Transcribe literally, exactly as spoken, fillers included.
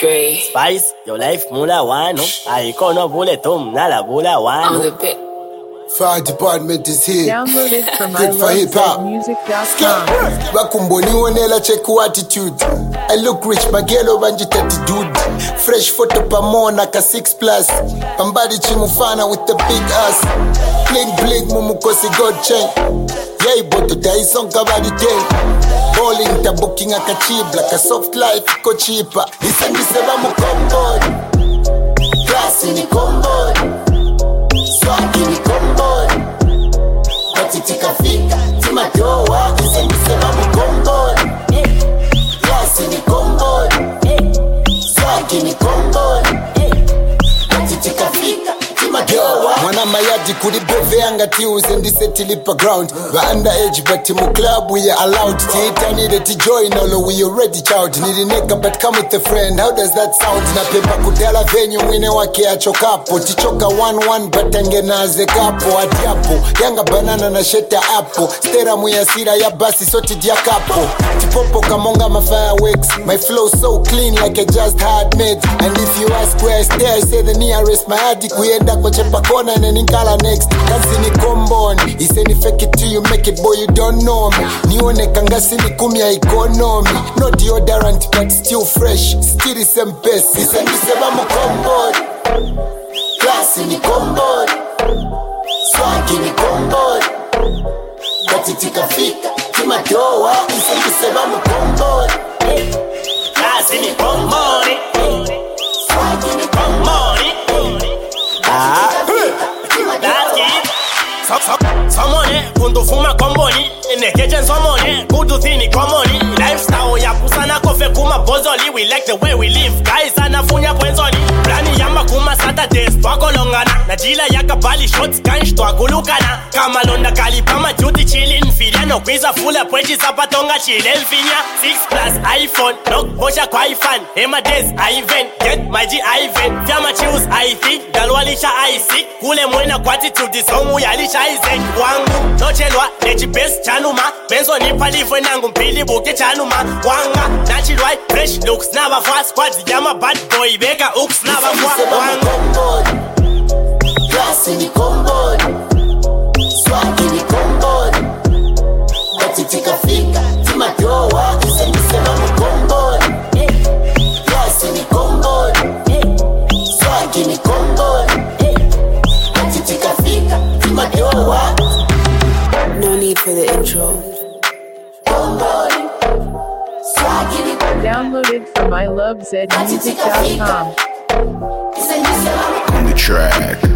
Dre. Spice, your life mula wano. Aikono bule tum nala bula On wano. the bit. Fire department is here. Download it from Good for hip hop. music dot com. Bakumboniwonela check attitude. I look rich, magelo banjita dude. Fresh photo pamona ka six plus. Pambadi chimufana with the big ass. Bling bling mumukosi god chain. Yay boto daison kabadi ten. Bowling ta booking aka cheap like a soft life ko cheaper. Listen this eba mukombo. Class ni kombo. Swag ni kombo. Tika fika, tima doa, ise nisema mkombo. Class ni kombo. Swag ni kombo. Tika fika, tima doa. Mwana mayadi kulibovea ngati uzendise tilipa ground. Wa underage but mu club we are allowed. Tita needed to join although we already child. Nili neka but come with a friend, how does that sound? Na pepa kudala venue mwine wake achokapo. Tichoka one one but angenaze kapo. Adiapo, yanga banana na sheta apple. Stera muyasira ya basi soti dia kapo. Tipopo kamonga ma fireworks. My flow so clean like I just had made. And if you ask where I stay, I say the nearest. My adi kuyenda kwa chepa kona and then inkala next. Kansi ni komboni. He say ni fake it till you make it, boy you don't know me. Nione kangasi ni kumia economy. No deodorant but still fresh. Still the same best. He say ni seba mu komboni. Classy ni komboni. Swagi ni komboni. Katitika fika tima doa. He say ni seba mu komboni. Classy ni komboni. Swagi ni komboni. Ah, that's it. So, so, somone, kundu fuma komboni. Nekejen somone, kudu thini komoni. Lifestyle ya kusana kofe kuma bozoli. We like the way we live, guys anafunya pwenzoni. Plani yamba kuma Saturdays, twako longana. Najila yaka bali shots, kansh twakulukana. Kama londa kalipama duty chillin. Filiano kwiza fula pwechi zapatonga chilel finya. Six plus iPhone, nok bosha kwa ifan. Ema days, Ivan, get my G Ivan. Fyama choose, I think, dalwalisha I sick. Kule mwena kwa attitude, songu yalisha Isaac. Wangu, nochelwa, nechi best chanuma. Benzo nipa livwe nangu mpili buke chanuma. Wanga, natural, fresh looks, naba fast squads. Yama bad boy, beka ooks, naba fwa. Wanga. Classy ni komboni. Swagi ni komboni. Katitika fika, tima doa. Ise nisema mkomboni. Classy ni komboni. Swagi ni komboni. Katitika fika, tima doa. No need for the intro. Komboni. Swagi ni komboni. Download it from I love Z music dot com. Ise nisema On the track.